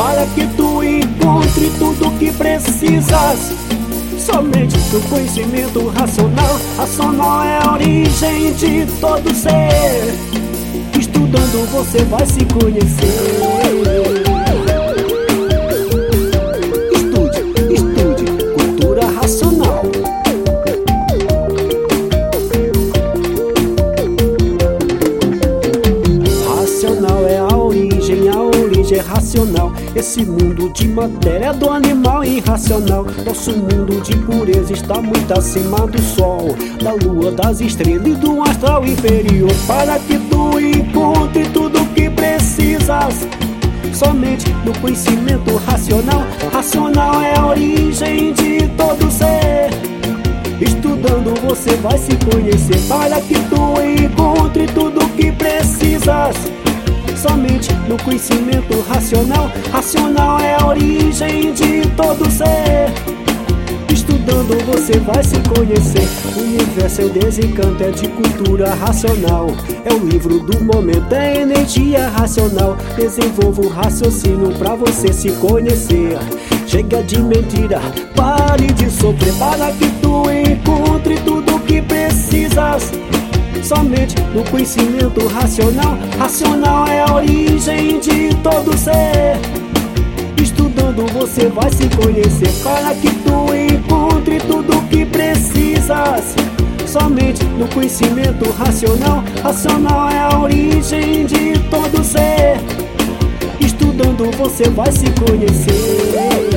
para que tu encontre tudo que precisas. Somente no conhecimento racional. Racional é a origem de todo ser. Estudando você vai se conhecer. Estude cultura racional. Racional é a origem é racional. Esse mundo de matéria do animal irracional. Nosso mundo de pureza está muito acima do sol, da lua, das estrelas e do astral inferior. Para que tu encontre tudo que precisas. Somente no conhecimento racional. Racional é a origem de todo ser. Estudando você vai se conhecer. Para que tu encontre tudo que precisas. Somente no conhecimento racional. Racional é a origem de todo ser. Estudando você vai se conhecer. O universo é o desencanto, é de cultura racional. É o livro do momento, é energia racional. Desenvolva o raciocínio pra você se conhecer. Chega de mentira, pare de sofrer. Para que tu encontre tudo que precisas. Somente no conhecimento racional. Racional é a origem de todo ser. Estudando você vai se conhecer. Para que tu encontre tudo que precisas. Somente no conhecimento racional. Racional é a origem de todo ser. Estudando você vai se conhecer.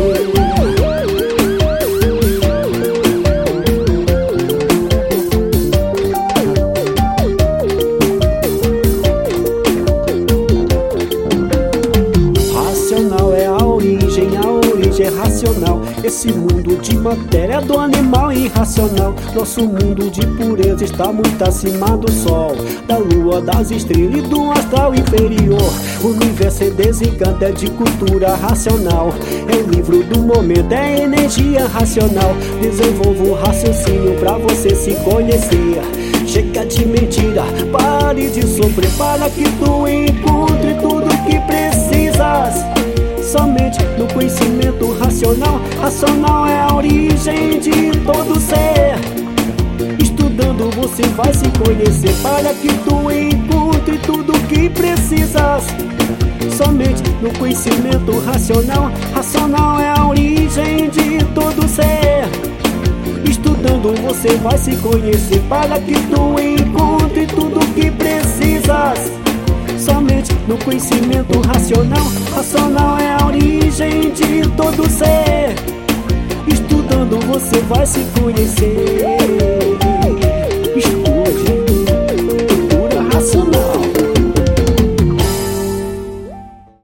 É racional. Esse mundo de matéria do animal irracional. Nosso mundo de pureza está muito acima do sol, da lua, das estrelas e do astral inferior. O universo é desencanto, é de cultura racional. É o livro do momento, é energia racional. Desenvolva o raciocínio pra você se conhecer. Chega de mentira, pare de sofrer. Para que tu encontre tudo que precisas. Somente no conhecimento racional. Racional é a origem de todo ser. Estudando você vai se conhecer. Para que tu encontre tudo que precisas. Somente no conhecimento racional. Racional é a origem de todo ser. Estudando você vai se conhecer. Para que tu encontre tudo que precisas. Somente no conhecimento racional. Racional é a origem de todo ser. Estudando você vai se conhecer.